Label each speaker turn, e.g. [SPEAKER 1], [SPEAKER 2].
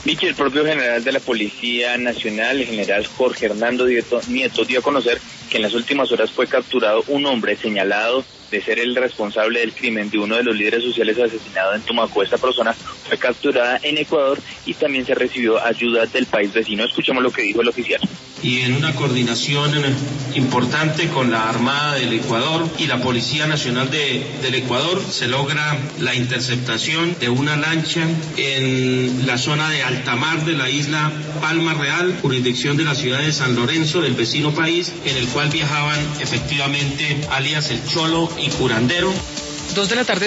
[SPEAKER 1] Vicky, el propio general de la Policía Nacional, el general Jorge Hernando Nieto, dio a conocer que en las últimas horas fue capturado un hombre señalado de ser el responsable del crimen de uno de los líderes sociales asesinado en Tumaco. Esta persona fue capturada en Ecuador y también se recibió ayuda del país vecino. Escuchemos lo que dijo el oficial.
[SPEAKER 2] Y en una coordinación importante con la Armada del Ecuador y la Policía Nacional del Ecuador, se logra la interceptación de una lancha en la zona de alta mar de la isla Palma Real, jurisdicción de la ciudad de San Lorenzo, del vecino país, en el cual viajaban efectivamente alias El Cholo y Curandero.
[SPEAKER 3] 2 de la tarde.